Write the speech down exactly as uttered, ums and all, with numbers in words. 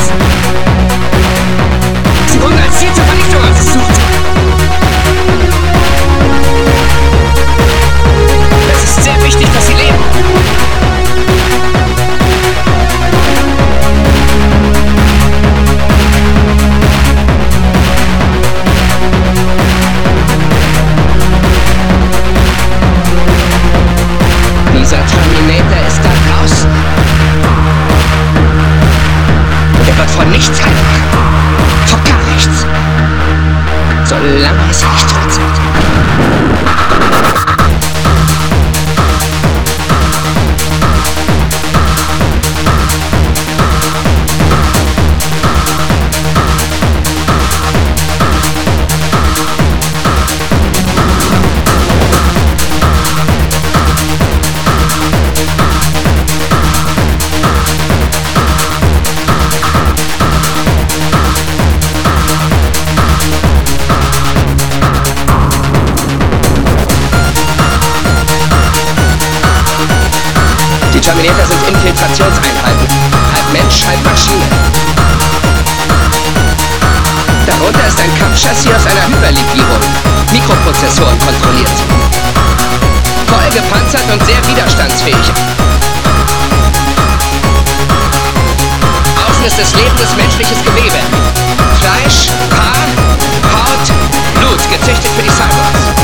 Sie wurden als Ziel zur Vernichtung ausgesucht. Es ist sehr wichtig, dass sie leben. Dieser Terminator ist da draußen. Und er wird von nichts heimmachen. Von gar nichts. Solange es nicht tot sind. Die Terminator sind Infiltrationseinheiten. Halb Mensch, halb Maschine. Darunter ist ein Kampfchassis aus einer Hyperlegierung. Mikroprozessoren kontrolliert. Voll gepanzert und sehr widerstandsfähig. Außen ist es lebendes menschliches Gewebe. Fleisch, Haar, Haut, Blut, gezüchtet für die Cyborgs.